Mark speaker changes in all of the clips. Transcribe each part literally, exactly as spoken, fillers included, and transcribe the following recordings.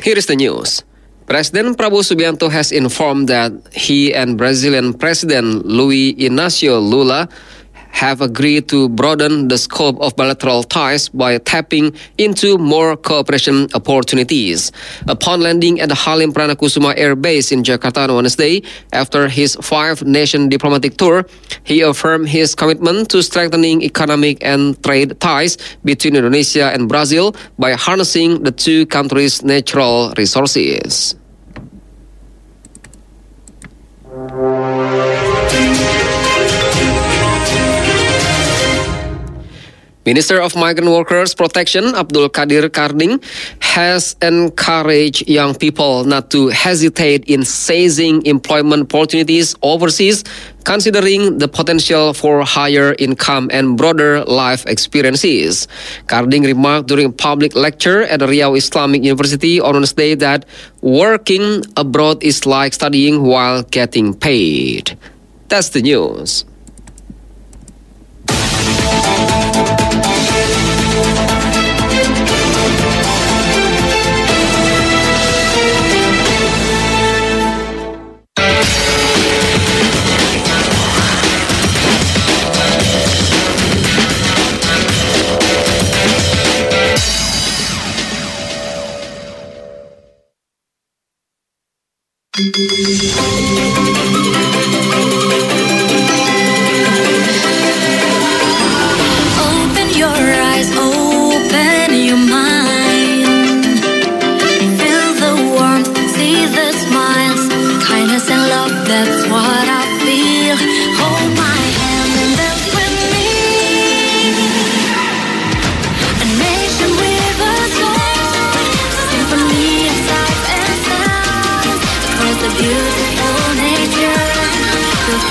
Speaker 1: Here is the news. President Prabowo Subianto has informed that he and Brazilian President Luiz Inácio Lula have agreed to broaden the scope of bilateral ties by tapping into more cooperation opportunities. Upon landing at the Halim Pranakusuma Air Base in Jakarta on Wednesday, after his five-nation diplomatic tour, he affirmed his commitment to strengthening economic and trade ties between Indonesia and Brazil by harnessing the two countries' natural resources. Minister of Migrant Workers Protection Abdul Qadir Karding has encouraged young people not to hesitate in seizing employment opportunities overseas, considering the potential for higher income and broader life experiences. Karding remarked during a public lecture at Riau Islamic University on Wednesday that working abroad is like studying while getting paid. That's the news.
Speaker 2: Open your eyes, open your mind. Feel the warmth, see the smiles, kindness and love, that's what I feel. Hold my hand and dance with me. A nation with a soul, symphony of sight and sound. Across the beautiful nature, we'll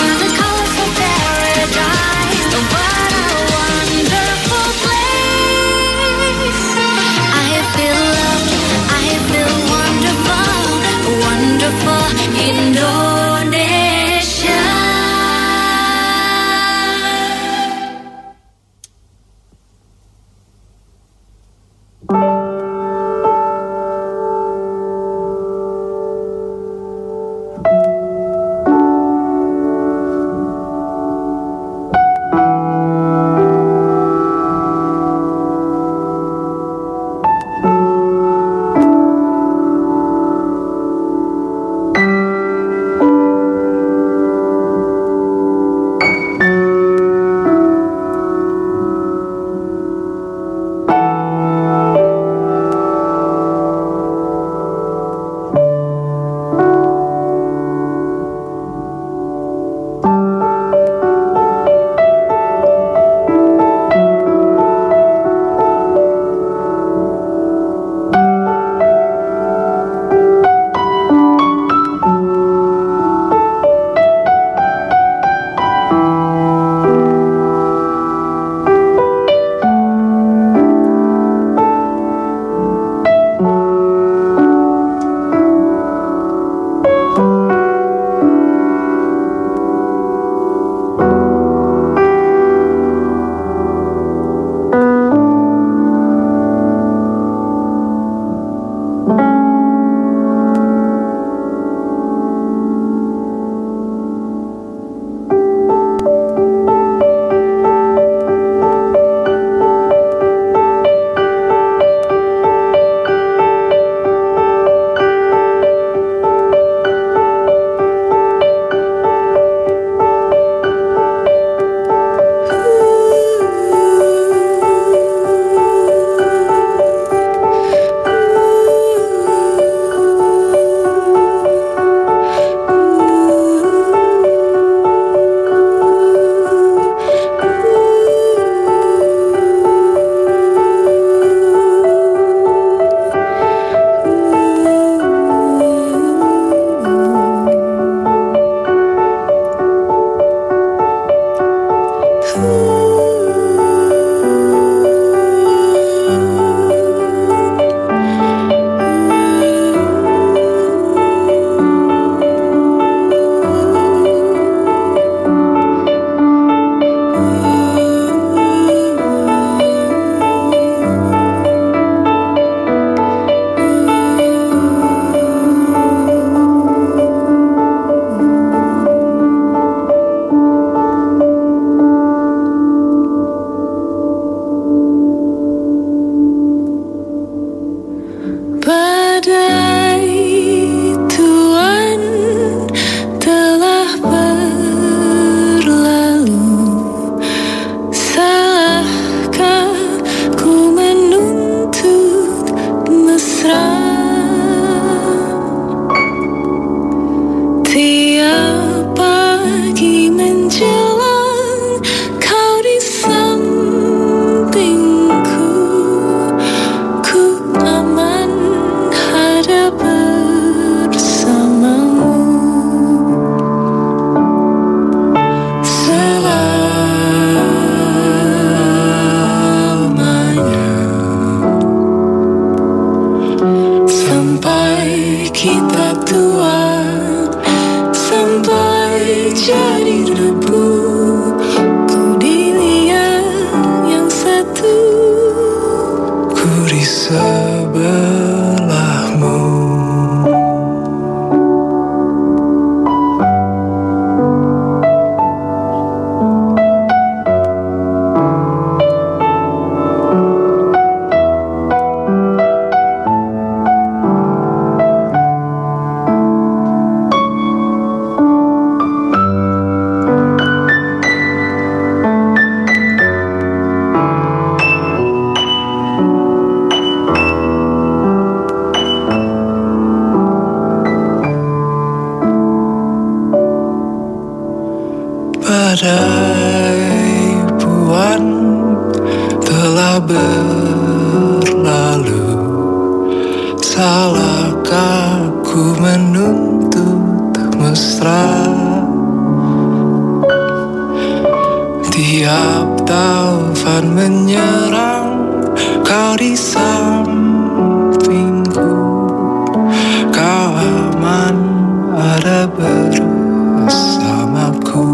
Speaker 3: Tiap taufan menyerang, kau di sampingku. Kau aman ada bersamaku.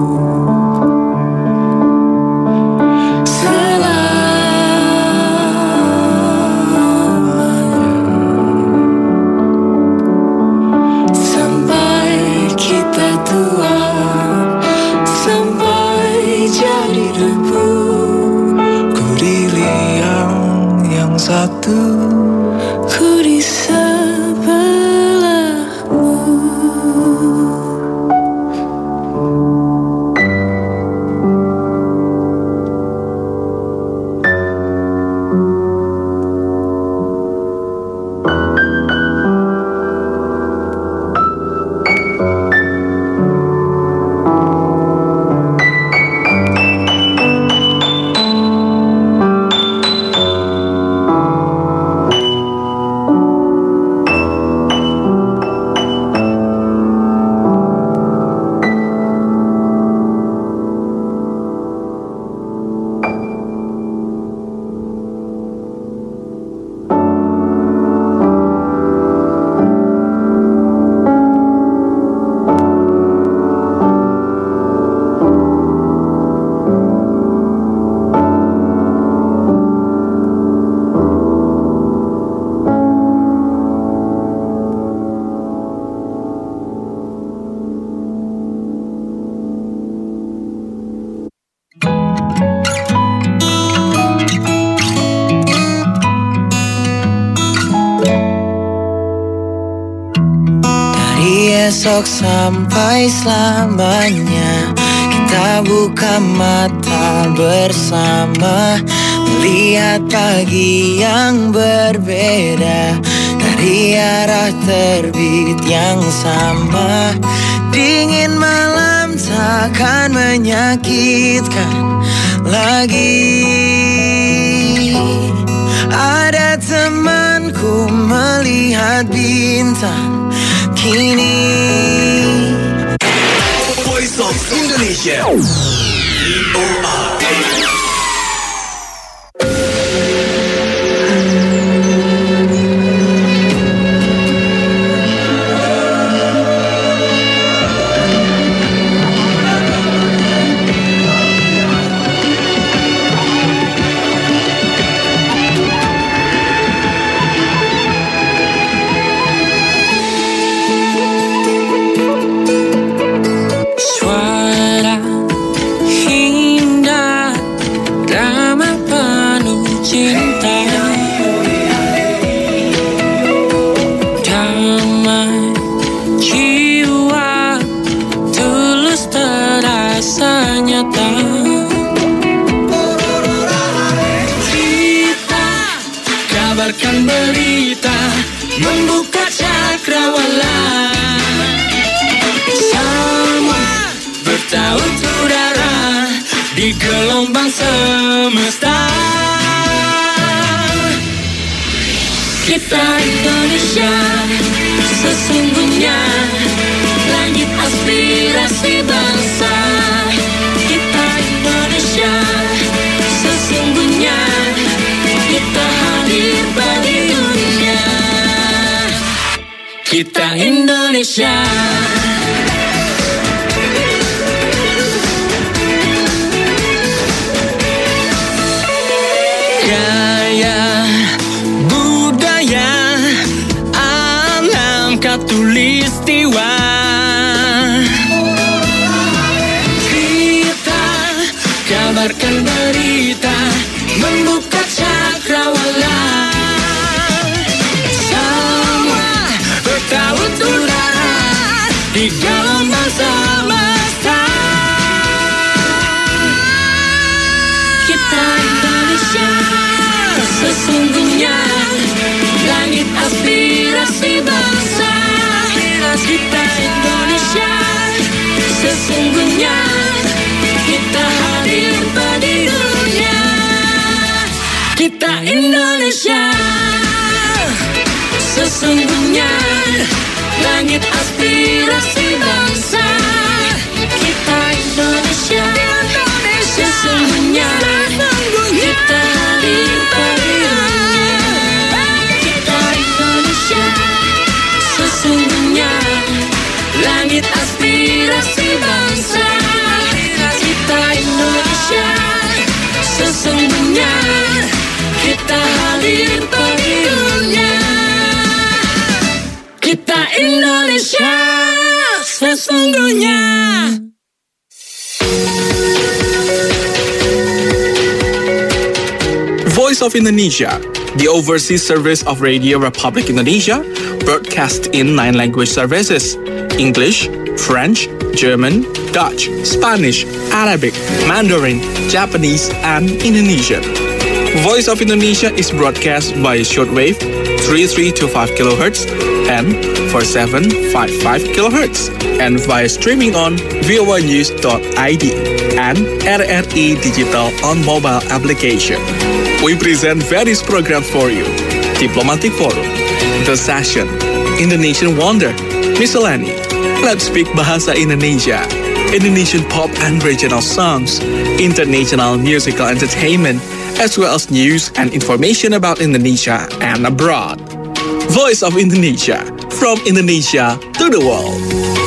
Speaker 3: Satu, ku di sebelahmu. Esok sampai selamanya kita buka mata bersama, melihat pagi yang berbeda dari arah terbit yang sama. Dingin malam takkan menyakitkan lagi. Ada temanku melihat bintang kini.
Speaker 4: Voice of Indonesia.
Speaker 3: Berita membuka cakrawala, semua bertaut udara di gelombang semesta. Kita Indonesia, sesungguhnya langit aspirasi bangsa. Kita Indonesia, sesungguhnya kita hadir bagi dunia. Kita Indonesia. Gaya, budaya, alam katulistiwa. Kita kabarkan berita, membuka cakrawala, semua bertaut udara di gelombang semesta. Kita Indonesia, sesungguhnya langit aspirasi bangsa. Kita Indonesia, sesungguhnya kita hadir bagi dunia. Kita Indonesia, sesungguhnya langit aspirasi bangsa. Kita Indonesia, sesungguhnya sesungguhnya.
Speaker 5: Voice of Indonesia, the overseas service of Radio Republic Indonesia, broadcast in nine language services: English, French, German, Dutch, Spanish, Arabic, Mandarin, Japanese, and Indonesian. Voice of Indonesia is broadcast by shortwave three three two five kilohertz and four seven five five kilohertz, and via streaming on voa news dot I D and R R I Digital on mobile application. We present various programs for you: Diplomatic Forum, The Session, Indonesian Wonder, Miscellany, Let's Speak Bahasa Indonesia, Indonesian pop and regional songs, international musical entertainment, as well as news and information about Indonesia and abroad. Voice of Indonesia, from Indonesia to the world.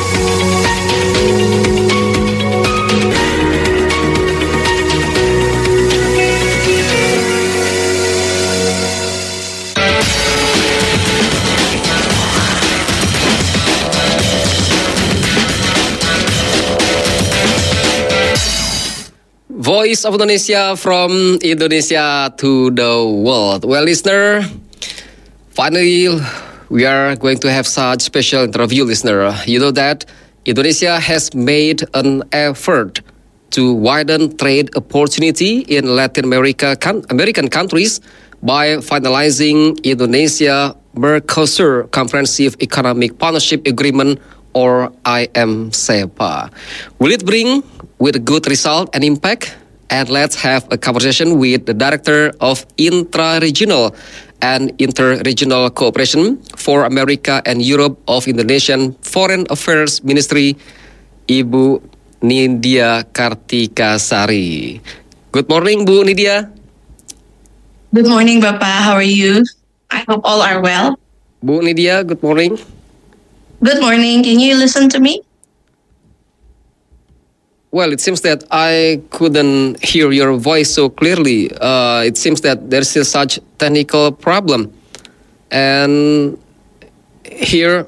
Speaker 1: Voice of Indonesia from Indonesia to the world. Well, listener, finally we are going to have such special interview, listener. You know that Indonesia has made an effort to widen trade opportunity in Latin America, American countries by finalizing Indonesia Mercosur Comprehensive Economic Partnership Agreement, or I M C E P A. Will it bring with good result and impact? And let's have a conversation with the Director of Intra-Regional and Inter-Regional Cooperation for America and Europe of Indonesian Foreign Affairs Ministry, Ibu Nindya Kartikasari. Good morning, Bu Nindya.
Speaker 6: Good morning, Bapak. How are you? I hope all are well.
Speaker 1: Bu Nindya, good morning.
Speaker 6: Good morning. Can you listen to me?
Speaker 1: Well, it seems that I couldn't hear your voice so clearly. Uh, it seems that there's still such technical problem. And here,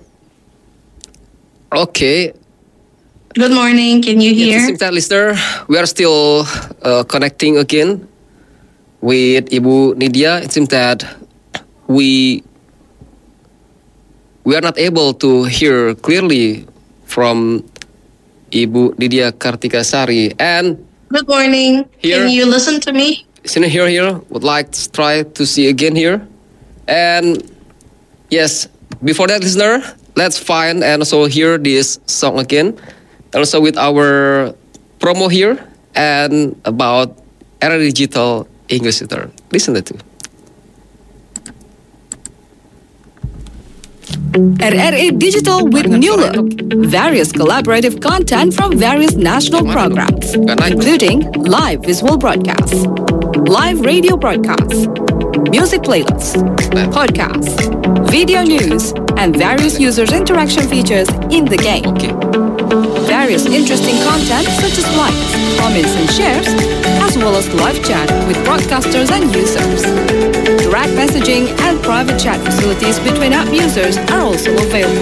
Speaker 1: okay.
Speaker 6: Good morning. Can you hear?
Speaker 1: It seems that, listener, we are still uh, connecting again with Ibu Nindya. It seems that we we are not able to hear clearly from Ibu Nindya Kartikasari. And
Speaker 6: good morning.
Speaker 1: Here,
Speaker 6: can you listen to me?
Speaker 1: Listen here, here. Would like to try to see again here. And yes, before that, listener, let's find and also hear this song again. Also with our promo here and about R R I Digital English Tutor. Listen to it.
Speaker 7: R R I Digital with new look. Various collaborative content from various national programs, including live visual broadcasts, live radio broadcasts, music playlists, podcasts, video news, and various users' interaction features in the game. Various interesting content such as likes, comments, and shares, as well as live chat with broadcasters and users. Direct messaging and private chat facilities between app users are also available.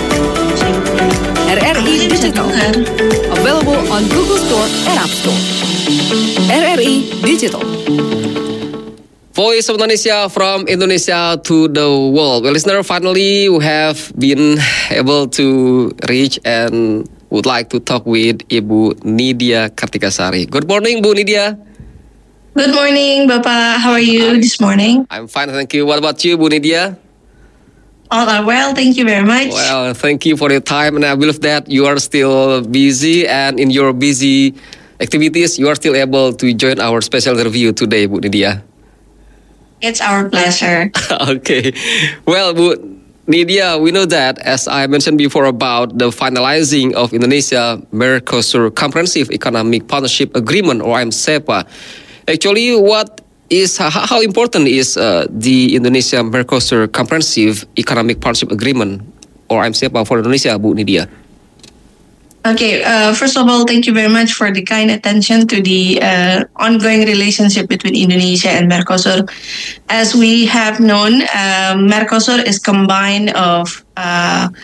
Speaker 7: R R I Digital, available on Google Store and App Store. R R I Digital.
Speaker 1: Voice of Indonesia from Indonesia to the world. Well, listener, finally we have been able to reach and would like to talk with Ibu Nindya Kartikasari. Good morning, Bu Nindya.
Speaker 6: Good morning, Bapak. How are you this morning?
Speaker 1: I'm fine, thank you. What about you, Bu Nindya?
Speaker 6: All are well, thank you very much.
Speaker 1: Well, thank you for your time, and I believe that you are still busy, and in your busy activities, you are still able to join our special interview today, Bu Nindya.
Speaker 6: It's our pleasure.
Speaker 1: Okay. Well, Bu Nindya, we know that, as I mentioned before, about the finalizing of Indonesia Mercosur Comprehensive Economic Partnership Agreement, or I M C E P A. Actually, what is how important is uh, the Indonesia Mercosur Comprehensive Economic Partnership Agreement, or I M C E P A, for Indonesia, Bu Nindya?
Speaker 6: Okay, uh, first of all, thank you very much for the kind attention to the uh, ongoing relationship between Indonesia and Mercosur. As we have known, uh, Mercosur is combined of uh,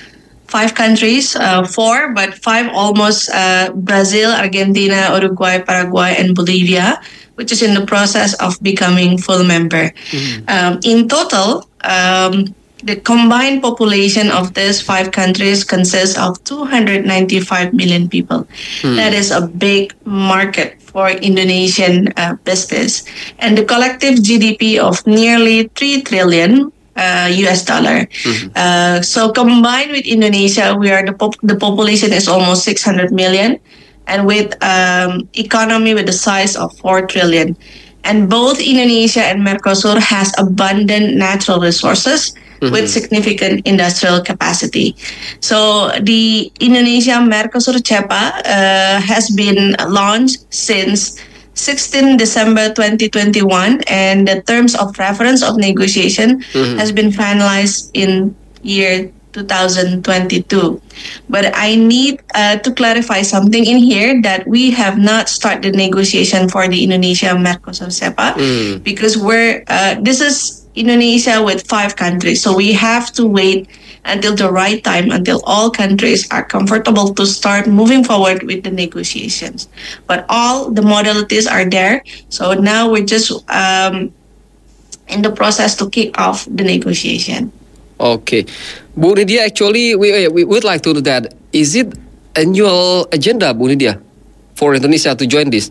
Speaker 6: five countries, uh, four, but five almost uh, Brazil, Argentina, Uruguay, Paraguay, and Bolivia, which is in the process of becoming full member. Mm-hmm. Um, in total, um, the combined population of these five countries consists of two hundred ninety-five million people. Mm. That is a big market for Indonesian uh, business. And the collective G D P of nearly three trillion uh, U S dollar. Mm-hmm. Uh, so combined with Indonesia, we are the, pop- the population is almost six hundred million. And with um, economy with the size of four trillion. And both Indonesia and Mercosur has abundant natural resources, mm-hmm. with significant industrial capacity. So the Indonesia-Mercosur CEPA uh, has been launched since sixteenth December twenty twenty-one, and the terms of reference of negotiation mm-hmm. has been finalized in year two thousand twenty-two. But I need uh, to clarify something in here, that we have not started the negotiation for the Indonesia-Mercosur CEPA mm. because we're uh, this is Indonesia with five countries. So we have to wait until the right time, until all countries are comfortable to start moving forward with the negotiations. But all the modalities are there. So now we're just um, in the process to kick off the negotiation.
Speaker 1: Okay. Bu Nidia, actually, we, we would like to know that. Is it annual agenda, Bu Nidia, for Indonesia to join this?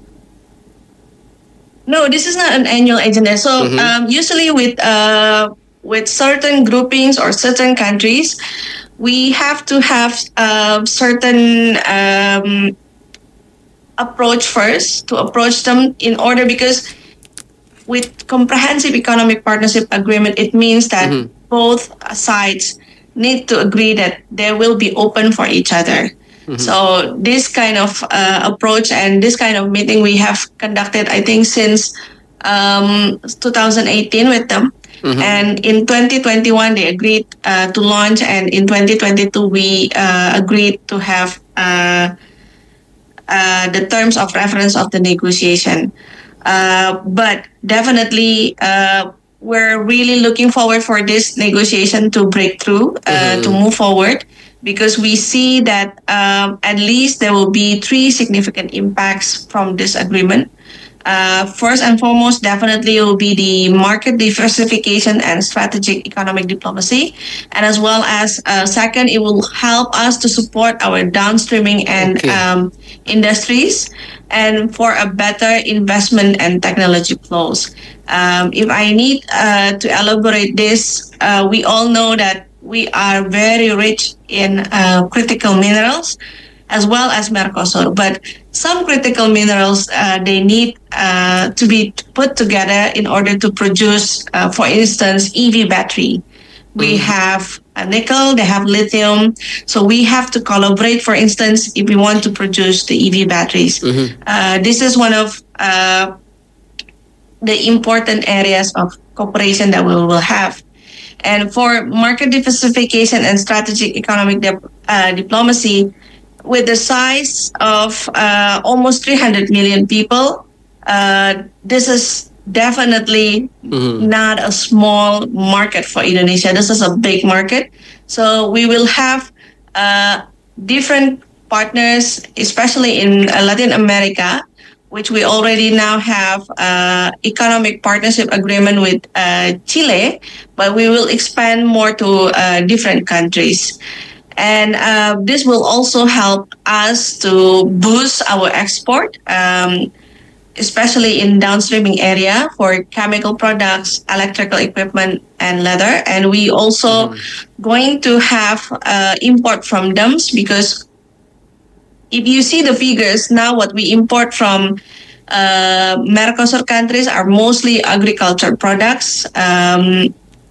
Speaker 6: No, this is not an annual agenda. So mm-hmm. um, usually with uh, with certain groupings or certain countries, we have to have a certain um, approach first to approach them in order, because with comprehensive economic partnership agreement, it means that mm-hmm. both sides need to agree that they will be open for each other. Mm-hmm. So this kind of uh, approach and this kind of meeting we have conducted, I think, since um, two thousand eighteen with them. Mm-hmm. And in twenty twenty-one, they agreed uh, to launch. And in twenty twenty-two, we uh, agreed to have uh, uh, the terms of reference of the negotiation. Uh, but definitely, uh, we're really looking forward for this negotiation to break through, uh, mm-hmm. to move forward. Because we see that um, at least there will be three significant impacts from this agreement. Uh, first and foremost, definitely it will be the market diversification and strategic economic diplomacy. And as well as, uh, second, it will help us to support our downstreaming and okay. um, industries, and for a better investment and technology flows. Um, if I need uh, to elaborate this, uh, we all know that we are very rich in uh, critical minerals, as well as Mercosur. But some critical minerals, uh, they need uh, to be put together in order to produce, uh, for instance, E V battery. We mm-hmm. have uh, nickel, they have lithium. So we have to collaborate, for instance, if we want to produce the E V batteries. Mm-hmm. Uh, this is one of uh, the important areas of cooperation that we will have. And for market diversification and strategic economic dip, uh, diplomacy, with the size of uh, almost three hundred million people, uh, this is definitely mm-hmm. not a small market for Indonesia. This is a big market. So we will have uh, different partners, especially in uh, Latin America, which we already now have uh, economic partnership agreement with uh, Chile, but we will expand more to uh, different countries. And uh, this will also help us to boost our export, um, especially in downstreaming area for chemical products, electrical equipment, and leather. And we also mm-hmm. going to have uh, import from them, because if you see the figures now, what we import from uh, Mercosur countries are mostly agriculture products. Um,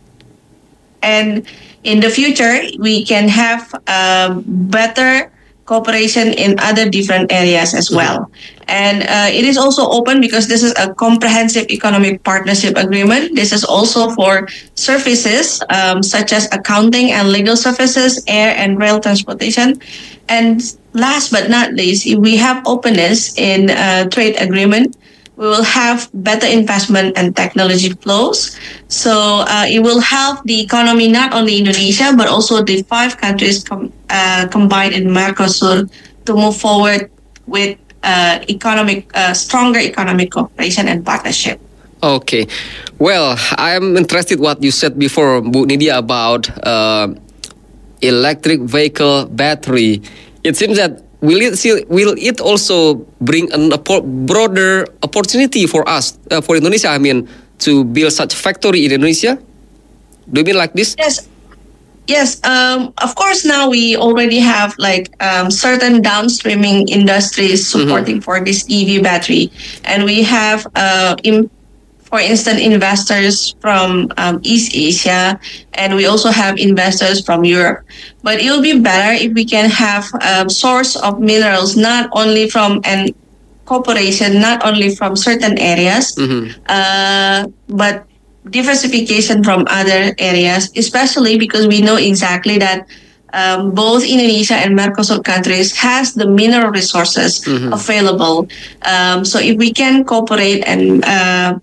Speaker 6: and in the future, we can have uh, better cooperation in other different areas as well. And uh, it is also open because this is a comprehensive economic partnership agreement. This is also for services um, such as accounting and legal services, air and rail transportation. And last but not least, if we have openness in uh, trade agreement, we will have better investment and technology flows. So uh, it will help the economy, not only Indonesia, but also the five countries com- uh, combined in Mercosur to move forward with uh, economic, uh, stronger economic cooperation and partnership.
Speaker 1: Okay. Well, I'm interested what you said before, Bu Nidia, about uh, electric vehicle battery. It seems that will it still, will it also bring an, a broader opportunity for us, uh, for Indonesia, I mean, to build such factory in Indonesia? Do you mean like this?
Speaker 6: Yes. Yes, um, of course, now we already have like um, certain downstreaming industries supporting mm-hmm. for this E V battery. And we have, uh, in, for instance, investors from um, East Asia, and we also have investors from Europe. But it will be better if we can have a source of minerals, not only from an cooperation, not only from certain areas, mm-hmm. uh, but diversification from other areas, especially because we know exactly that um, both Indonesia and Mercosur countries has the mineral resources mm-hmm. available. Um, so if we can cooperate and uh,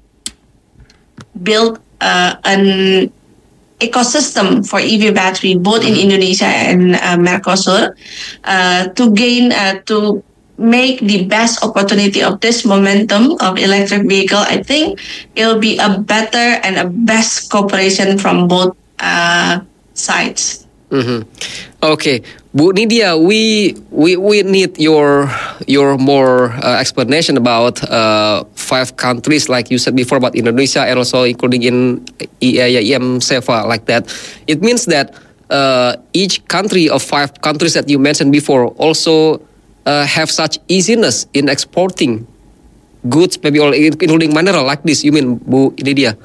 Speaker 6: build uh, an ecosystem for E V battery, both mm-hmm. in Indonesia and uh, Mercosur, uh, to gain, uh, to make the best opportunity of this momentum of electric vehicle, I think it will be a better and a best cooperation from both uh, sides.
Speaker 1: Mm-hmm. Okay, Bu Nidia, we we we need your your more uh, explanation about uh, five countries, like you said before, about Indonesia and also including in E A I M SEFA, like that. It means that uh, each country of five countries that you mentioned before also Uh, have such easiness in exporting goods, maybe all including mineral like this. You mean, Bu Nidia?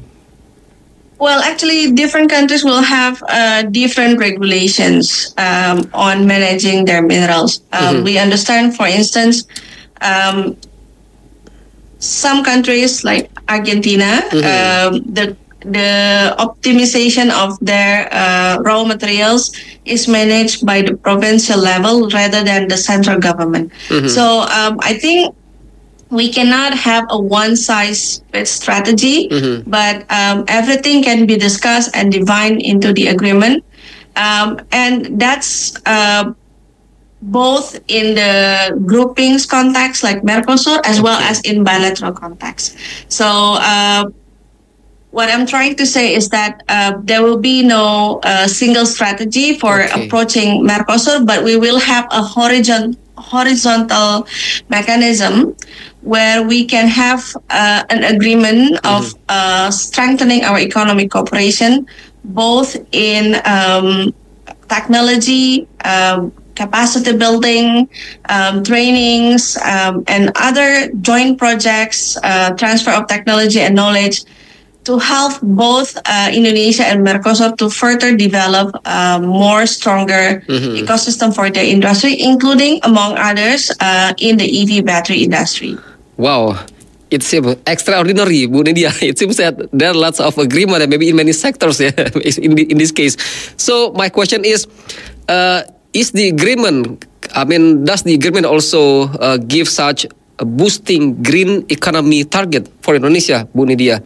Speaker 6: Well, actually, different countries will have uh, different regulations um, on managing their minerals. Um, mm-hmm. We understand, for instance, um, some countries like Argentina, mm-hmm. um, the the optimization of their uh, raw materials is managed by the provincial level rather than the central government. Mm-hmm. So um, I think we cannot have a one-size-fits strategy, mm-hmm. but um, everything can be discussed and divided into the agreement. Um, and that's uh, both in the groupings context like Mercosur as okay. well as in bilateral context. So uh, what I'm trying to say is that uh, there will be no uh, single strategy for okay. approaching Mercosur, but we will have a horizon, horizontal mechanism where we can have uh, an agreement mm-hmm. of uh, strengthening our economic cooperation, both in um, technology, um, capacity building, um, trainings, um, and other joint projects, uh, transfer of technology and knowledge, to help both uh, Indonesia and Mercosur to further develop a more stronger mm-hmm. ecosystem for their industry, including, among others, uh, in the E V battery industry.
Speaker 1: Wow. It seems extraordinary, Bu Nidia. It seems that there are lots of agreement, and maybe in many sectors, yeah, in, the, in this case. So my question is, uh, is the agreement, I mean, does the agreement also uh, give such a boosting green economy target for Indonesia, Bu Nidia?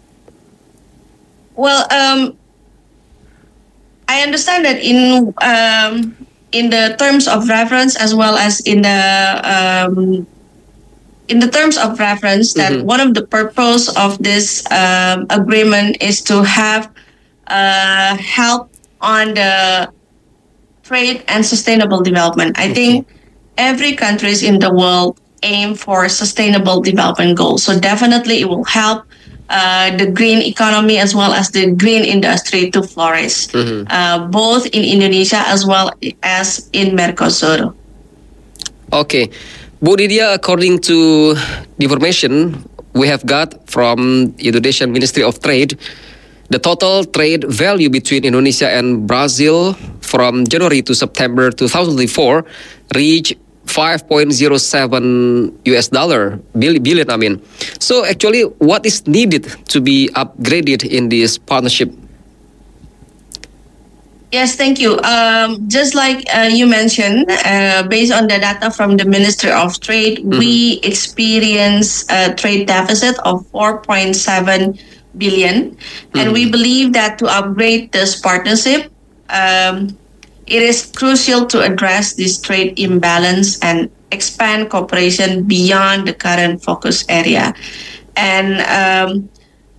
Speaker 6: Well, um, I understand that in um, in the terms of reference as well as in the um, in the terms of reference, that mm-hmm. one of the purpose of this um, agreement is to have uh, help on the trade and sustainable development. I okay. think every countries in the world aim for sustainable development goals. So definitely it will help Uh, the green economy as well as the green industry to flourish, mm-hmm. uh, both in Indonesia as well as in Mercosur.
Speaker 1: Okay. Bu Nidia, according to the information we have got from Indonesian Ministry of Trade, the total trade value between Indonesia and Brazil from January to September two thousand twenty-four reached five point zero seven U S dollar billion, I mean. So actually, what is needed to be upgraded in this partnership?
Speaker 6: Yes, thank you. Um, just like uh, you mentioned, uh, based on the data from the Ministry of Trade, mm-hmm. we experience a trade deficit of four point seven billion, mm-hmm. and we believe that to upgrade this partnership, um, it is crucial to address this trade imbalance and expand cooperation beyond the current focus area. And um,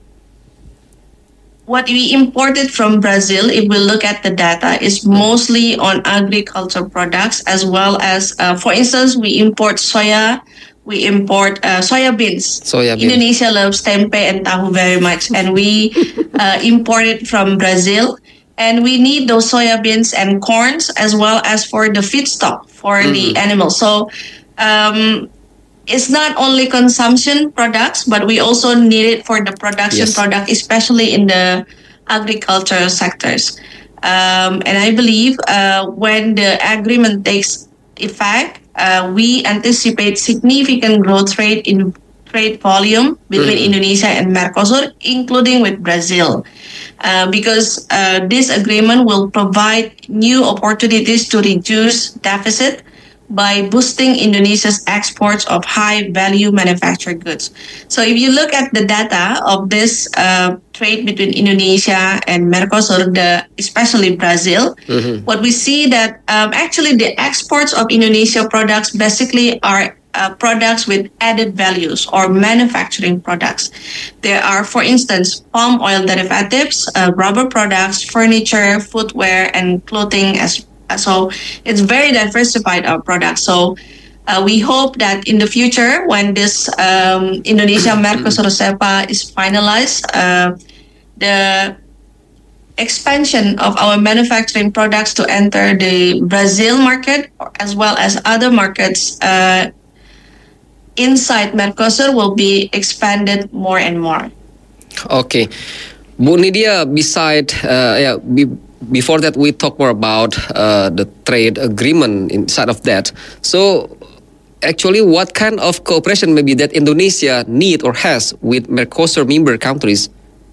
Speaker 6: what we imported from Brazil, if we look at the data, is mostly on agriculture products, as well as, uh, for instance, we import soya, we import uh, soya beans. Soya beans. Indonesia loves tempe and tahu very much, and we uh, import it from Brazil. And we need those soya beans and corns, as well as for the feedstock for mm-hmm. the animals. So um, it's not only consumption products, but we also need it for the production yes. product, especially in the agricultural sectors. Um, and I believe uh, when the agreement takes effect, uh, we anticipate significant growth rate in trade volume between mm. Indonesia and Mercosur, including with Brazil. Uh, because uh, this agreement will provide new opportunities to reduce deficit by boosting Indonesia's exports of high-value manufactured goods. So if you look at the data of this uh, trade between Indonesia and Mercosur, the, especially Brazil, mm-hmm. what we see that um, actually the exports of Indonesia products basically are Uh, products with added values or manufacturing products. There are, for instance, palm oil derivatives, uh, rubber products, furniture, footwear, and clothing. As so, it's very diversified, our products. So, uh, we hope that in the future, when this um, Indonesia-Mercosur CEPA is finalized, uh, the expansion of our manufacturing products to enter the Brazil market, as well as other markets uh, inside Mercosur, will be expanded more and more.
Speaker 1: Okay, Bu Nidia. Beside, uh, yeah, be, before that, we talk more about uh, the trade agreement inside of that. So, actually, what kind of cooperation maybe that Indonesia need or has with Mercosur member countries?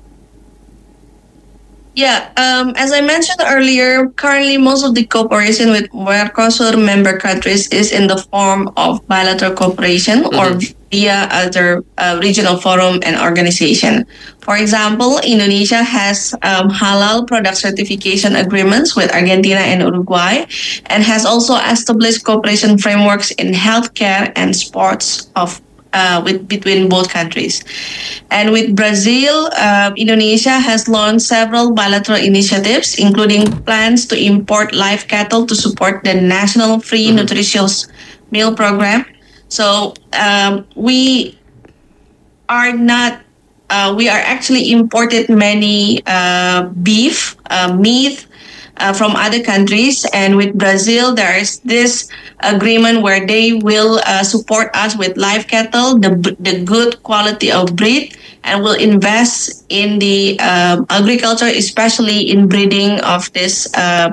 Speaker 6: Yeah, um, as I mentioned earlier, currently most of the cooperation with Mercosur member countries is in the form of bilateral cooperation mm-hmm. or via other uh, regional forum and organization. For example, Indonesia has um, halal product certification agreements with Argentina and Uruguay, and has also established cooperation frameworks in healthcare and sports of Uh, with between both countries. And with Brazil, uh, Indonesia has launched several bilateral initiatives, including plans to import live cattle to support the National Free mm-hmm. Nutritious Meal Program. So um, we are not, uh, we are actually imported many uh, beef, uh, meat, Uh, from other countries, and with Brazil there is this agreement where they will uh, support us with live cattle, the the good quality of breed, and will invest in the um, agriculture, especially in breeding of this uh,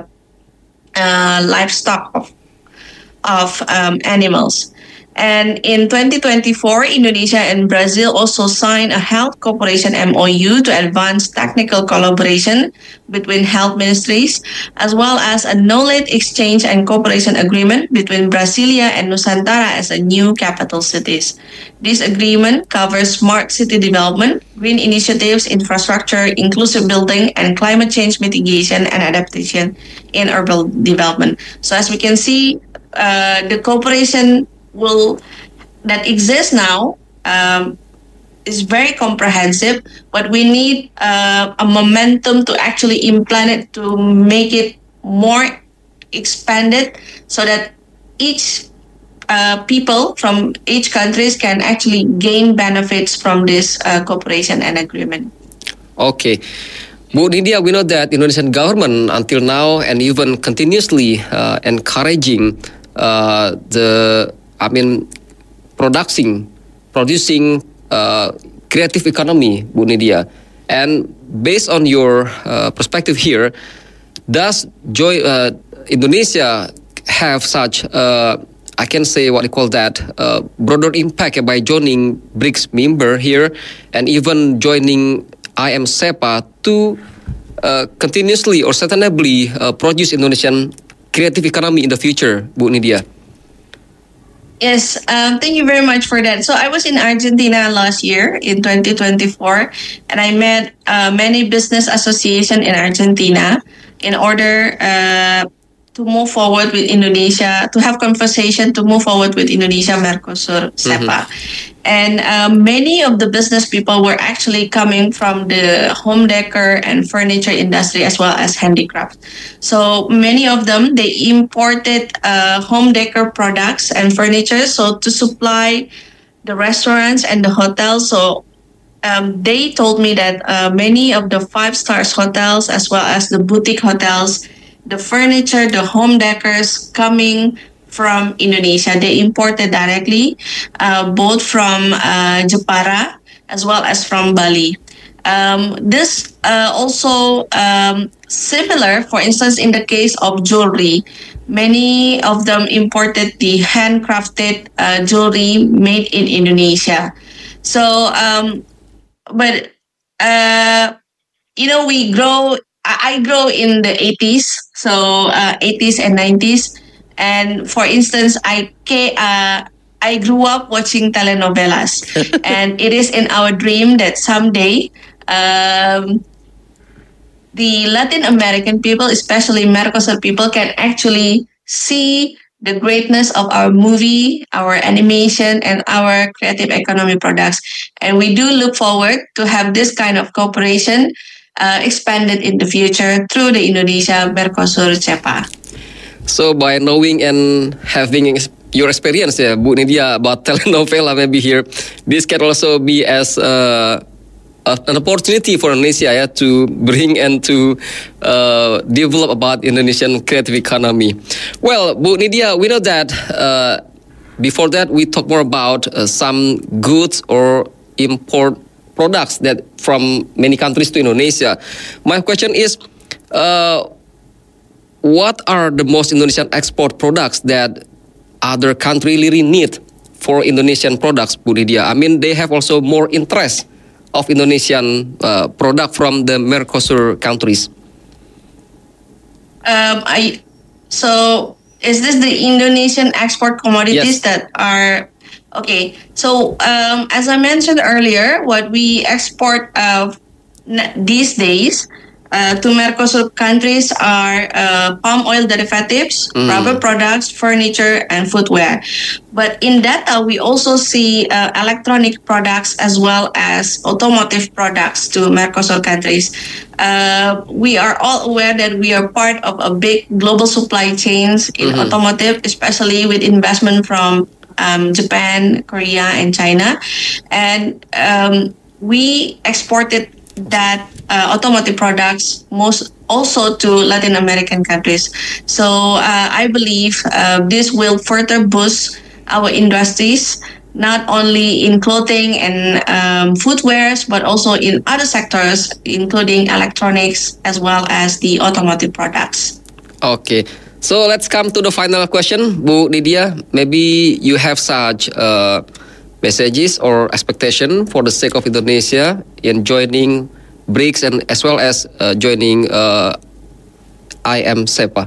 Speaker 6: uh, livestock of of um, animals. And in twenty twenty-four, Indonesia and Brazil also signed a health cooperation M O U to advance technical collaboration between health ministries, as well as a knowledge exchange and cooperation agreement between Brasilia and Nusantara as a new capital cities. This agreement covers smart city development, green initiatives, infrastructure, inclusive building, and climate change mitigation and adaptation in urban development. So as we can see, uh, the cooperation will that exists now um, is very comprehensive, but we need uh, a momentum to actually implement it, to make it more expanded, so that each uh, people from each countries can actually gain benefits from this uh, cooperation and agreement.
Speaker 1: Okay. Bu Nidia, we know that Indonesian government until now and even continuously uh, encouraging uh, the I mean, producing, producing uh, creative economy, Bu Nidia. And based on your uh, perspective here, does joy, uh, Indonesia have such, uh, I can say what you call that, uh, broader impact by joining BRICS member here, and even joining I M CEPA to uh, continuously or sustainably uh, produce Indonesian creative economy in the future, Bu Nidia?
Speaker 6: Yes, um, thank you very much for that. So I was in Argentina last year in twenty twenty-four, and I met uh, many business associations in Argentina in order uh, to move forward with Indonesia, to have conversation to move forward with Indonesia Mercosur CEPA. Mm-hmm. And um, many of the business people were actually coming from the home decor and furniture industry as well as handicraft. So many of them, they imported uh, home decor products and furniture so to supply the restaurants and the hotels. So um, they told me that uh, many of the five stars hotels as well as the boutique hotels, the furniture, the home decors coming from Indonesia. They imported directly, uh, both from uh, Jepara as well as from Bali. Um, this uh, also um, similar, for instance, in the case of jewelry, many of them imported the handcrafted uh, jewelry made in Indonesia. So, um, but uh, you know, we grow. I grow in the eighties, so uh, eighties and nineties. And for instance, I uh, I grew up watching telenovelas, and it is in our dream that someday um, the Latin American people, especially Mercosur people, can actually see the greatness of our movie, our animation, and our creative economy products. And we do look forward to have this kind of cooperation uh, expanded in the future through the Indonesia Mercosur CEPA.
Speaker 1: So by knowing and having ex- your experience, yeah, Bu Nidia, about telenovela maybe here, this can also be as uh, a, an opportunity for Indonesia, yeah, to bring and to uh, develop about Indonesian creative economy. Well, Bu Nidia, we know that uh, before that we talk more about uh, some goods or import products that from many countries to Indonesia. My question is, uh, what are the most Indonesian export products that other countries really need for Indonesian products, Bu Nidia? I mean, they have also more interest of Indonesian uh, product from the Mercosur countries.
Speaker 6: Um, I so is this the Indonesian export commodities
Speaker 1: Yes.
Speaker 6: that are okay? So um, as I mentioned earlier, what we export uh, n- these days. Uh, to Mercosur countries are uh, palm oil derivatives,
Speaker 1: Mm.
Speaker 6: rubber products, furniture, and footwear. But in data, we also see uh, electronic products as well as automotive products to Mercosur countries. Uh, we are all aware that we are part of a big global supply chains in
Speaker 1: Mhm.
Speaker 6: automotive, especially with investment from um, Japan, Korea, and China. And um, we exported that uh, automotive products most also to Latin American countries. So uh, I believe uh, this will further boost our industries, not only in clothing and um, footwears, but also in other sectors, including electronics as well as the automotive products.
Speaker 1: Okay, so let's come to the final question, Bu Nidia. Maybe you have such uh, messages or expectation for the sake of Indonesia in joining BRICS and as well as uh, joining uh, I M CEPA.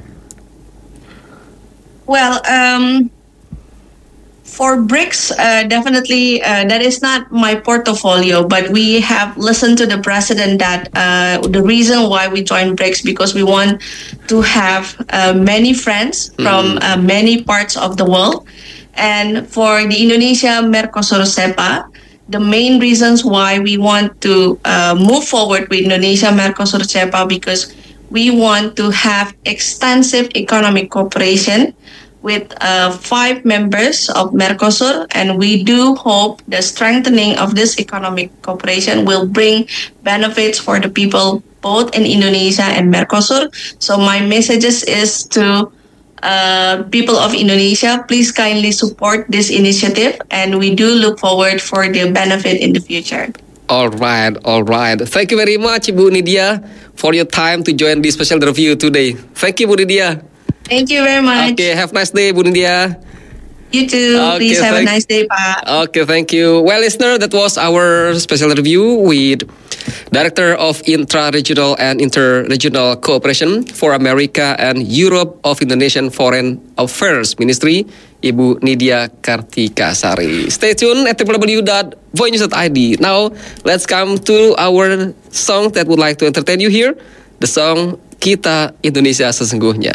Speaker 6: Well, um, for BRICS, uh, definitely uh, that is not my portfolio, but we have listened to the president that uh, the reason why we joined BRICS because we want to have uh, many friends from uh, many parts of the world. And for the Indonesia Mercosur CEPA, the main reasons why we want to uh, move forward with Indonesia Mercosur CEPA because we want to have extensive economic cooperation with uh, five members of Mercosur, and we do hope the strengthening of this economic cooperation will bring benefits for the people both in Indonesia and Mercosur. So my messages is to uh, people of Indonesia, please kindly support this initiative, and we do look forward for the benefit in the future.
Speaker 1: All right, all right. Thank you very much, Bu Nidia, for your time to join this special review today. Thank you, Bu Nidia.
Speaker 6: Thank you very much.
Speaker 1: Okay, have a nice day, Bu Nidia.
Speaker 6: You too.
Speaker 1: Okay,
Speaker 6: Please have
Speaker 1: thank-
Speaker 6: a nice day, Pa.
Speaker 1: Okay, thank you. Well, listener, that was our special review with Director of Intra-Regional and Inter-Regional Cooperation for America and Europe of Indonesian Foreign Affairs Ministry, Ibu Nidia Kartikasari. Stay tuned at w w w dot voice news dot i d. Now, let's come to our song that would like to entertain you here. The song Kita Indonesia Sesungguhnya.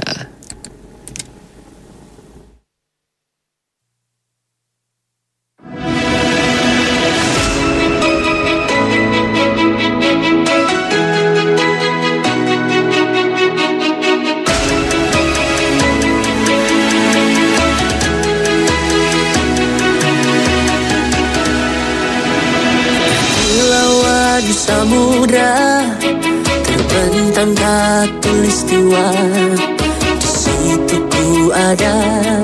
Speaker 3: Samudra terbentang khatulistiwa, di situ ku ada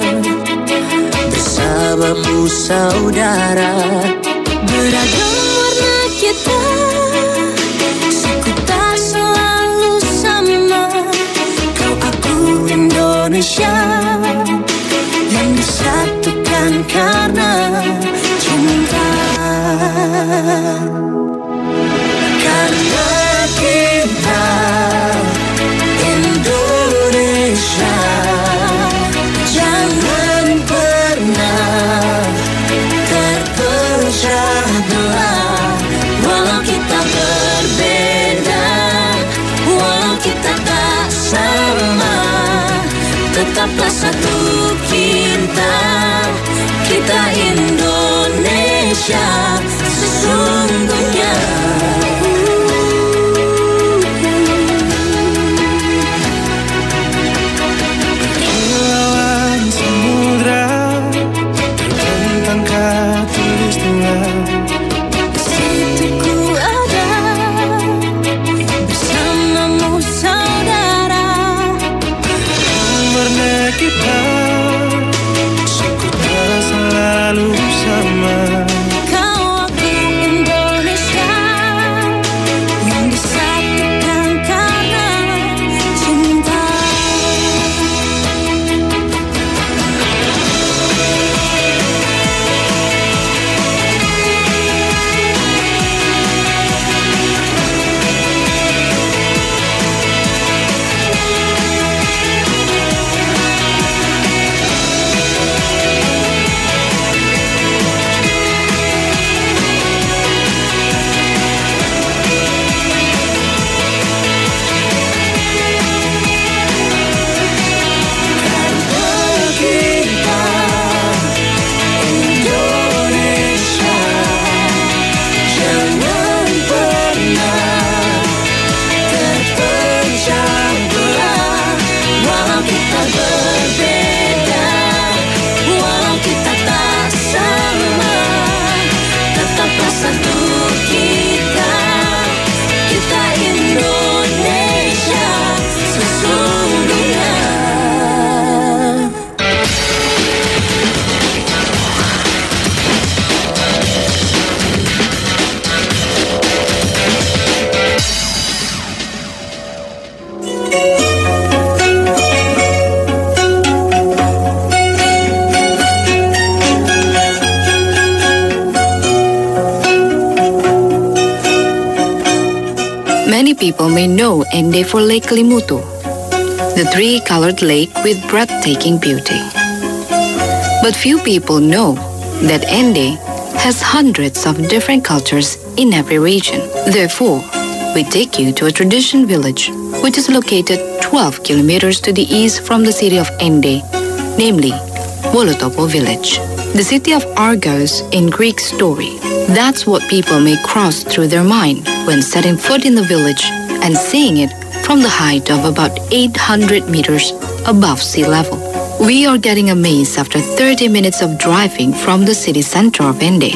Speaker 3: bersamamu saudara.
Speaker 2: Beragam warna kita, suku tak selalu sama.
Speaker 3: Kau aku Indonesia yang disatukan karena cinta. Karena kita Indonesia, jangan pernah terpecah belah. Walau kita berbeda, walau kita tak sama, tetaplah satu kita, kita Indonesia sesungguhnya.
Speaker 7: People may know Ende for Lake Kelimutu, the three-colored lake with breathtaking beauty. But few people know that Ende has hundreds of different cultures in every region. Therefore, we take you to a tradition village which is located twelve kilometers to the east from the city of Ende, namely Wolotopo village. The city of Argos in Greek story. That's what people may cross through their mind when setting foot in the village and seeing it from the height of about eight hundred meters above sea level. We are getting amazed after thirty minutes of driving from the city center of Ende.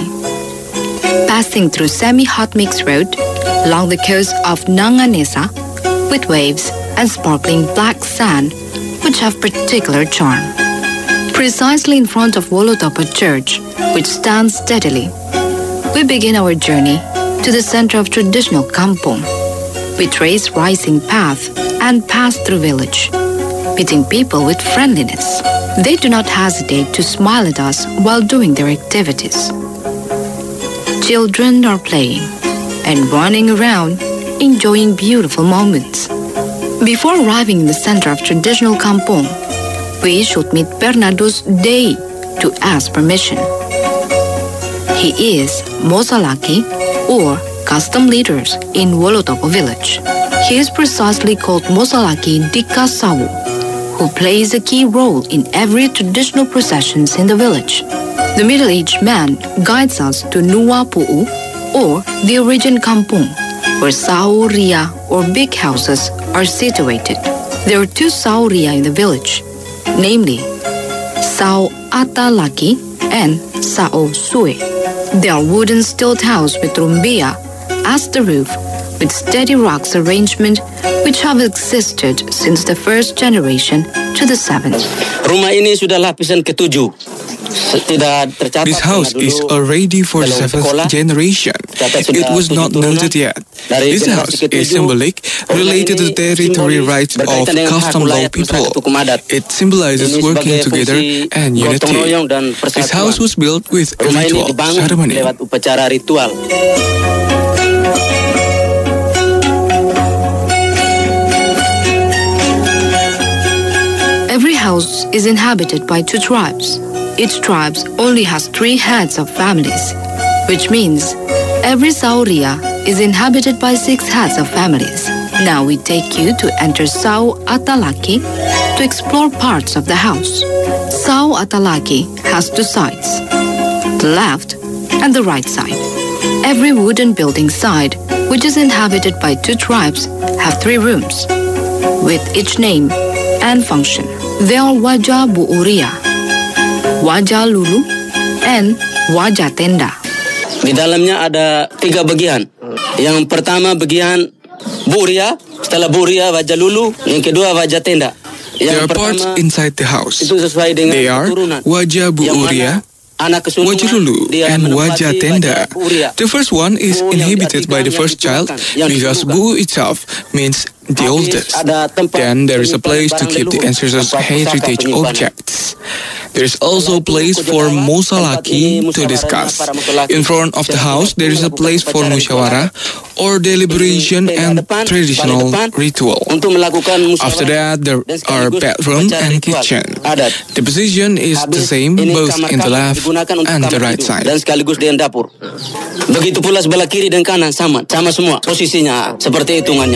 Speaker 7: Passing through semi-hot mix road along the coast of Nanganesa with waves and sparkling black sand which have particular charm. Precisely in front of Wolotopo Church, which stands steadily, we begin our journey to the center of traditional kampong. We trace rising path and pass through village, meeting people with friendliness. They do not hesitate to smile at us while doing their activities. Children are playing, and running around, enjoying beautiful moments. Before arriving in the center of traditional kampung, we should meet Bernardo's Day to ask permission. He is Mosalaki, or custom leaders in Wolotopo village. He is precisely called Mosalaki Dika Sawu, who plays a key role in every traditional processions in the village. The middle-aged man guides us to Nuwa Pu'u, or the origin kampung, where sauria or big houses are situated. There are two sauria in the village, namely Sao Atalaki and Sao Sue. They are wooden stilt house with rumbia as the roof, with steady rocks arrangement which have existed since the first generation to the seventh.
Speaker 8: Rumah ini sudah lapisan ketujuh. Tidak tercatat.
Speaker 5: This house is already for the seventh generation. It was not noted yet. This house is symbolic, related to the territory rights of custom law people. It symbolizes working together and unity. This house was built with a ritual ceremony.
Speaker 7: Every house is inhabited by two tribes. Each tribe only has three heads of families, which means every sauria is inhabited by six heads of families. Now we take you to enter Sao Atalaki to explore parts of the house. Sao Atalaki has two sides, the left and the right side. Every wooden building side, which is inhabited by two tribes, have three rooms, with each name and function. They are Wajah Buuria, Wajah Lulu, and Wajah Tenda.
Speaker 8: Di dalamnya ada tiga bagian. Yang pertama bagian Buria, setelah Buria Wajah Lulu, yang kedua Wajah Tenda.
Speaker 5: There are parts inside the house. They are Wajah Buuria, Wajah Lulu, and Wajah Tenda. The first one is inhabited by the first child because Bu itself means the oldest. Then there is a place to keep the ancestors' heritage objects. There is also a place for Mosalaki to discuss. In front of the house, there is a place for Musyawara or deliberation and traditional ritual. After that, there are bedroom and kitchen. The position is the same both in the left and the right side.
Speaker 8: Dan sekaligus di dapur. Begitu pula sebelah kiri dan kanan sama, sama semua posisinya seperti hitungannya.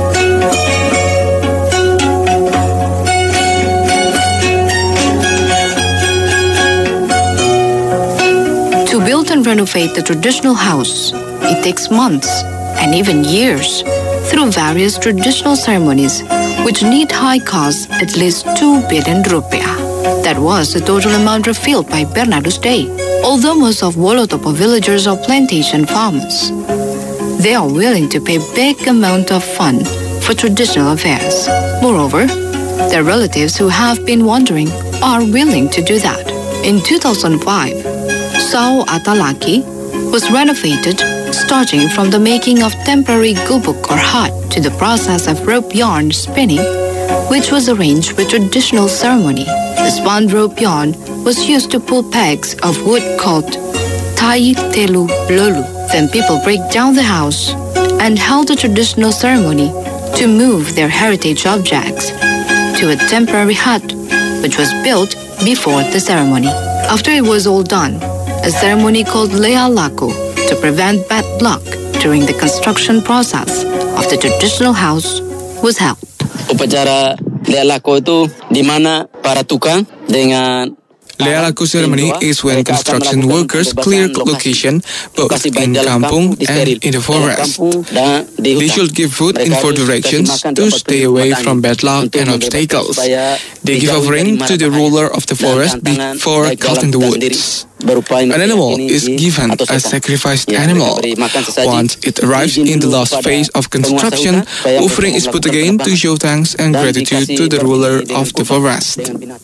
Speaker 7: To build and renovate the traditional house, it takes months and even years through various traditional ceremonies which need high costs at least two billion rupiah. That was the total amount revealed by Bernardo's Day. Although most of Wolotopo villagers are plantation farmers, they are willing to pay big amount of fund for traditional affairs. Moreover, their relatives who have been wandering are willing to do that. In two thousand five, Sao Atalaki was renovated, starting from the making of temporary gubuk or hut to the process of rope yarn spinning, which was arranged with traditional ceremony. The spun rope yarn was used to pull pegs of wood called Tai Telu Lolu. Then people break down the house and held a traditional ceremony to move their heritage objects to a temporary hut, which was built before the ceremony. After it was all done, a ceremony called Lea Laku to prevent bad luck during the construction process of the traditional house was held.
Speaker 8: Upacara Lea Laku itu di mana para tukang dengan
Speaker 5: Lea Laku ceremony is when construction workers clear location both in kampung and in the forest. They should give food in four directions to stay away from bad luck and obstacles. They give offering to the ruler of the forest before cutting the woods. An animal is given as sacrificed animal. Once it arrives in the last phase of construction, offering is put again to show thanks and gratitude to the ruler of the forest.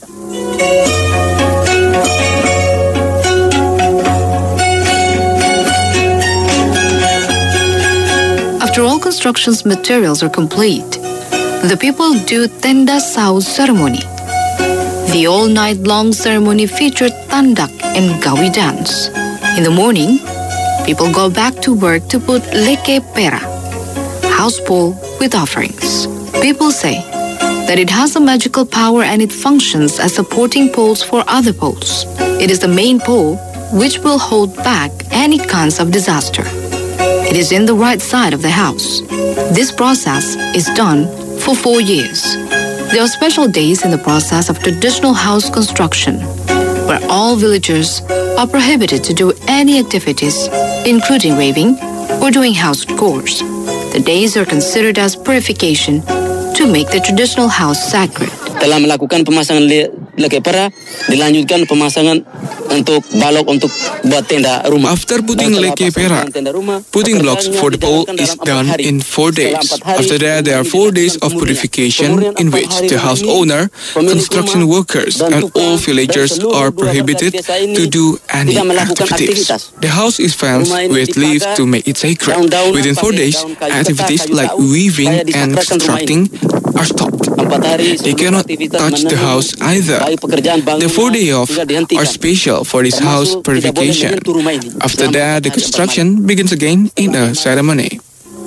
Speaker 7: After all construction's materials are complete, the people do Tenda Sao ceremony. The all-night long ceremony featured tandak and gawi dance. In the morning, people go back to work to put leke pera, house pole with offerings. People say that it has a magical power and it functions as supporting poles for other poles. It is the main pole which will hold back any kinds of disaster. It is in the right side of the house. This process is done for four years. There are special days in the process of traditional house construction where all villagers are prohibited to do any activities, including waving or doing house chores. The days are considered as purification to make the traditional house sacred.
Speaker 8: Telah melakukan pemasangan leke pera, dilanjutkan pemasangan untuk balok untuk buat tenda rumah.
Speaker 5: After putting leke pera, putting blocks for the pole is done in four days. After that, there are four days of purification in which the house owner, construction workers, and all villagers are prohibited to do any activities. The house is fenced with leaves to make it sacred. Within four days, activities like weaving and constructing are stopped. They cannot touch the house either. The four days off are special for this house purification. After that, the construction begins again in a ceremony.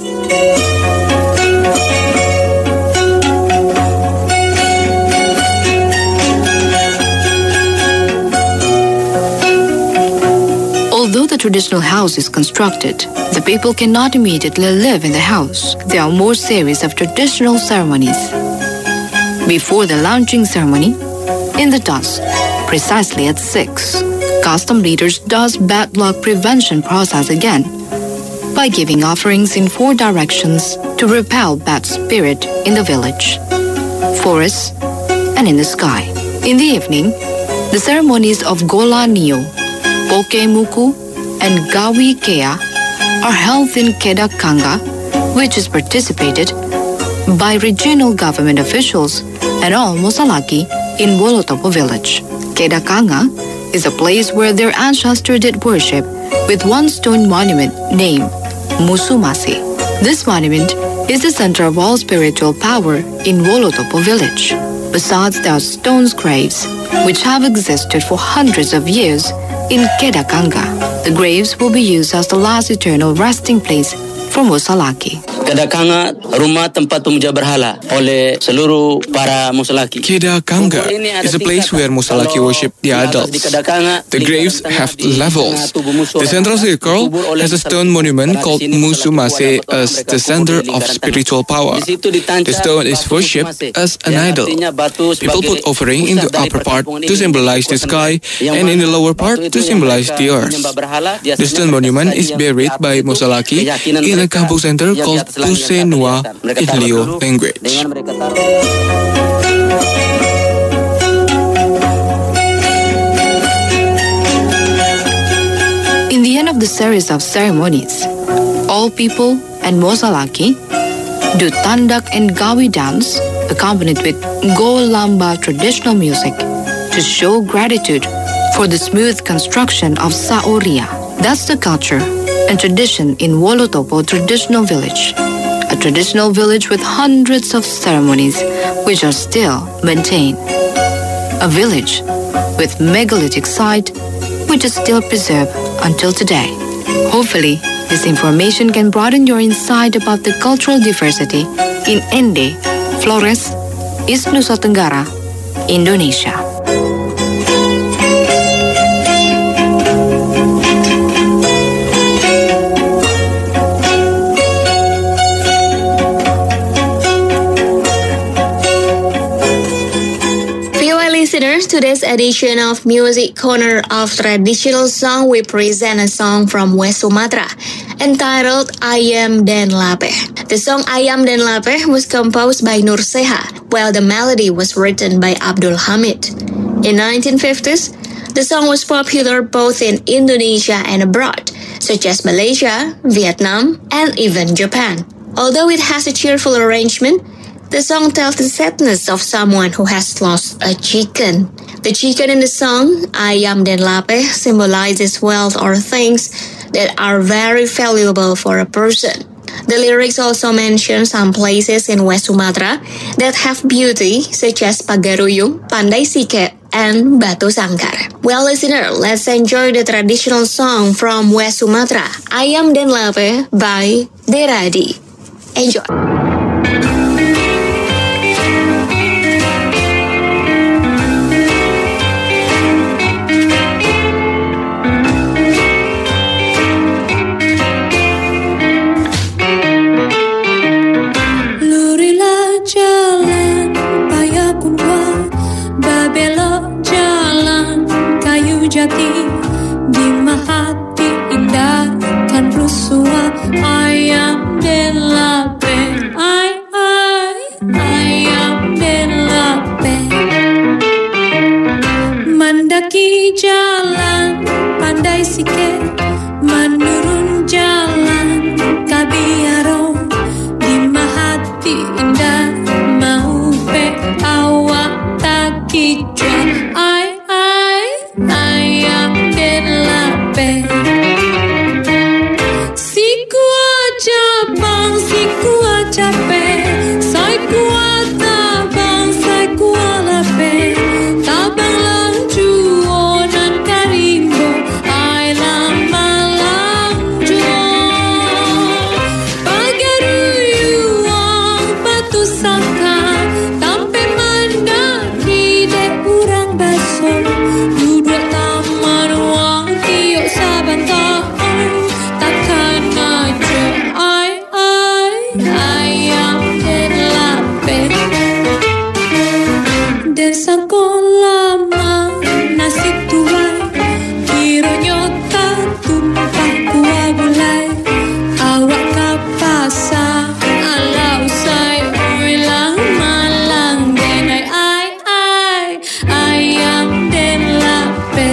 Speaker 7: Although the traditional house is constructed, the people cannot immediately live in the house. There are more series of traditional ceremonies. Before the launching ceremony, in the dusk, precisely at six, custom leaders does bad luck prevention process again by giving offerings in four directions to repel bad spirit in the village, forests, and in the sky. In the evening, the ceremonies of Gola Nio, Pokemuku, and Gawi Kea are held in Kedah Kanga, which is participated by regional government officials and all Mosalaki in Wolotopo village. Kedah Kanga is a place where their ancestors did worship with one stone monument named Musumasi. This monument is the center of all spiritual power in Wolotopo village. Besides, there are stone graves which have existed for hundreds of years in Kedah Kanga. The graves will be used as the last eternal resting place for Mosalaki.
Speaker 8: Kedah Kanga, rumah tempat pemuja berhala oleh seluruh para Mosalaki.
Speaker 5: Kedah Kanga is a place where Mosalaki worship the adults. The graves have levels. The central circle has a stone monument called Musumase as the center of spiritual power. The stone is worshipped as an idol. People put offering in the upper part to symbolize the sky and in the lower part to symbolize the earth. The stone monument is buried by Mosalaki in a kampung center called Puse Nua in Leo language.
Speaker 7: In the end of the series of ceremonies, all people and Mosalaki do Tandak and Gawi dance accompanied with Go Lamba traditional music to show gratitude for the smooth construction of Saoria. That's the culture and tradition in Wolotopo traditional village, a traditional village with hundreds of ceremonies which are still maintained. A village with megalithic site which is still preserved until today. Hopefully, this information can broaden your insight about the cultural diversity in Ende, Flores, East Nusa Tenggara, Indonesia.
Speaker 9: Listeners, today's edition of Music Corner of Traditional Song, we present a song from West Sumatra entitled Ayam dan Lapeh. The song Ayam dan Lapeh was composed by Nur Seha, while the melody was written by Abdul Hamid. In nineteen fifties, the song was popular both in Indonesia and abroad, such as Malaysia, Vietnam, and even Japan. Although it has a cheerful arrangement, the song tells the sadness of someone who has lost a chicken. The chicken in the song, Ayam dan Lapeh, symbolizes wealth or things that are very valuable for a person. The lyrics also mention some places in West Sumatra that have beauty, such as Pagaruyung, Pandai Sike, and Batu Sangkar. Well, listener, let's enjoy the traditional song from West Sumatra, Ayam dan Lape by Deradi. Enjoy.
Speaker 3: Jati di Mahati indah kan rusua ayam dan lape ay ay ayam dan lape mandaki jalan pandai sikit menurun jalan kabiaro di Mahati indah mau pe awak tak kijua ay ayam dan lape si kuat cabang si kuat capek sai kuat tabang sai kuat lape tabang langju onan karimbo ai lama langju pagaruyuang batu sangka tampe mandaki de urang baso duduk taman wang tiuk saban taai takkan aja ai ai ayam dan lape dan sangkong lama nasi tuai kiranya tak tumpah kuah gulai awak kapasa ala usai oi lama lang dan ai ai ai ayam dan lape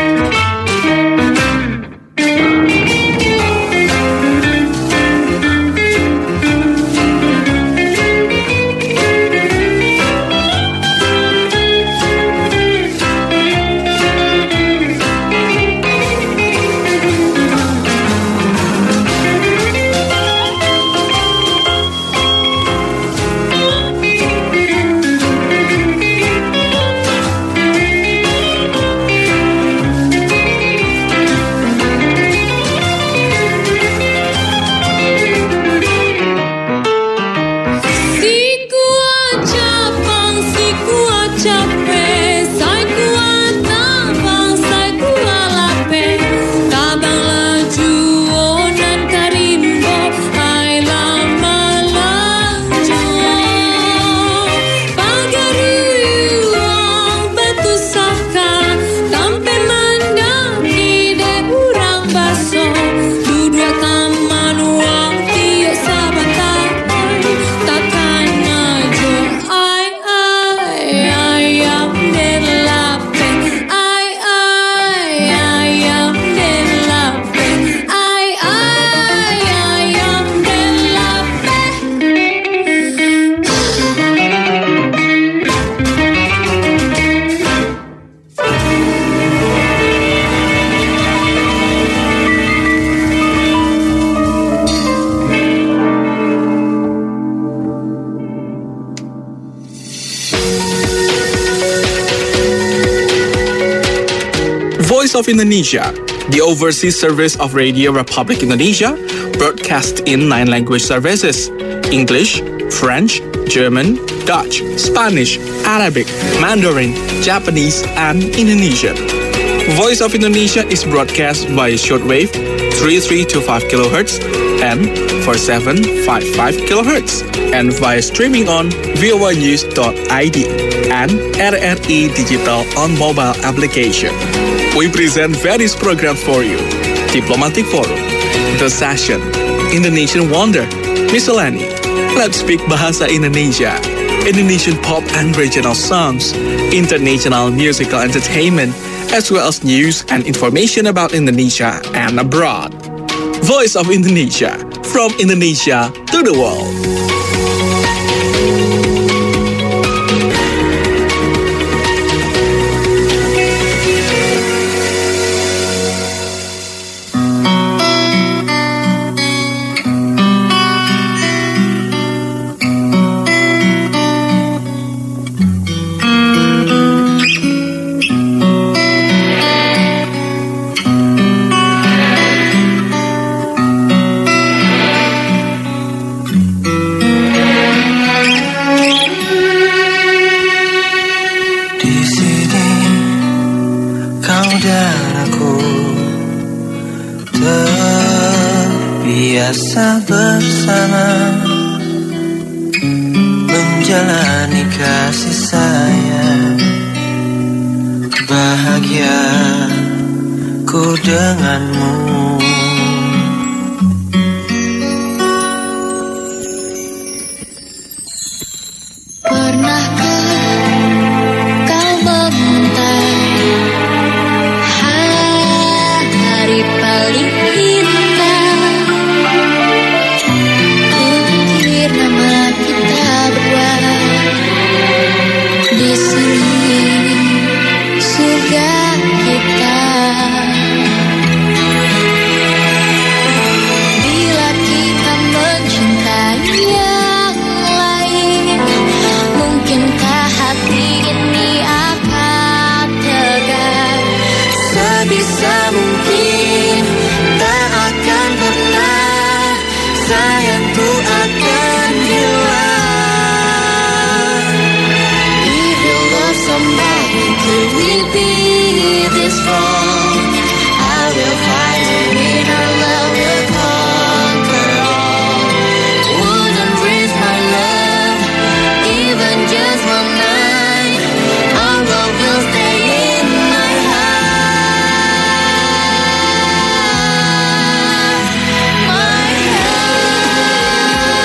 Speaker 5: Voice of Indonesia, the overseas service of Radio Republic Indonesia, broadcast in nine language services: English, French, German, Dutch, Spanish, Arabic, Mandarin, Japanese, and Indonesian. Voice of Indonesia is broadcast via shortwave three three two five kilohertz and four seven five five kilohertz, and via streaming on voa news dot i d and R R I Digital on mobile application. We present various programs for you: Diplomatic Forum, The Session, Indonesian Wonder, Miscellany, Let's Speak Bahasa Indonesia, Indonesian pop and regional songs, international musical entertainment, as well as news and information about Indonesia and abroad. Voice of Indonesia, from Indonesia to the world.
Speaker 10: biasa bersama, menjalani kasih sayang. Bahagia ku denganmu.
Speaker 2: Pernahkah kau mengentai hari paling indah? Kukir nama kita berdua di sini, surga kita. Bila kita mencintai yang lain, mungkinkah hati ini akan tegar? Sebisa mungkin tak akan pernah sayangku akan hilang. If you love somebody, could we be this far?